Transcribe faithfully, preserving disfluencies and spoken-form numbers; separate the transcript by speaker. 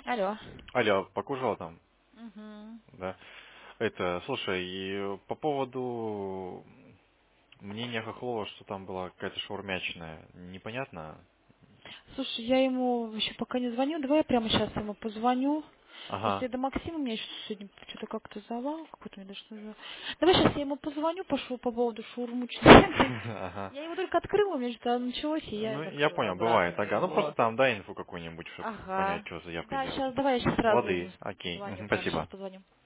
Speaker 1: Алло.
Speaker 2: Алло, покушала там?
Speaker 1: Угу.
Speaker 2: Да. Это, слушай, и по поводу мнения Хохлова, что там была какая-то шаурмячная, непонятно?
Speaker 1: Слушай, я ему еще пока не звоню. Давай я прямо сейчас ему позвоню. Просто
Speaker 2: Ага.
Speaker 1: я до Максима, у меня еще сегодня что-то как-то завал, какой-то мне даже нужно. Давай сейчас я ему позвоню, пошел по поводу шаурмучной.
Speaker 2: Ага.
Speaker 1: Я его только открыла, у меня что-то началось, и я
Speaker 2: Ну, я
Speaker 1: закрыла
Speaker 2: понял,
Speaker 1: обратно
Speaker 2: бывает, ага. Ну, просто
Speaker 1: его.
Speaker 2: там дай инфу какую-нибудь, чтобы понять,
Speaker 1: Ага.
Speaker 2: что заявка
Speaker 1: Да,
Speaker 2: делать.
Speaker 1: сейчас, давай я сейчас сразу
Speaker 2: Лады, окей,
Speaker 1: позвоню.
Speaker 2: мгм,
Speaker 1: Прямо сейчас
Speaker 2: спасибо.
Speaker 1: позвоню.